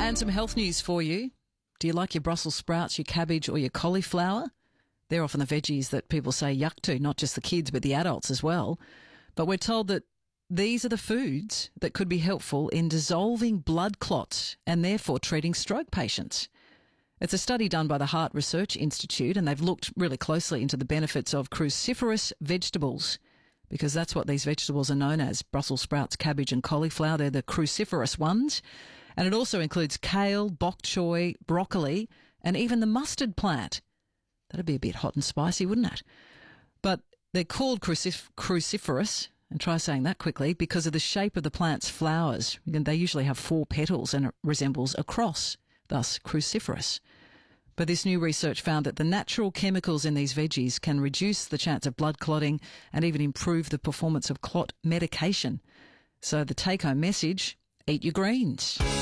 And some health news for you. Do you like your Brussels sprouts, your cabbage or your cauliflower? They're often the veggies that people say yuck to, not just the kids but the adults as well. But we're told that these are the foods that could be helpful in dissolving blood clots and therefore treating stroke patients. It's a study done by the Heart Research Institute, and they've looked really closely into the benefits of cruciferous vegetables, because that's what these vegetables are known as, Brussels sprouts, cabbage and cauliflower. They're the cruciferous ones. And it also includes kale, bok choy, broccoli, and even the mustard plant. That'd be a bit hot and spicy, wouldn't it? But they're called cruciferous, and try saying that quickly, because of the shape of the plant's flowers. They usually have 4 petals and it resembles a cross, thus cruciferous. But this new research found that the natural chemicals in these veggies can reduce the chance of blood clotting and even improve the performance of clot medication. So the take-home message, eat your greens.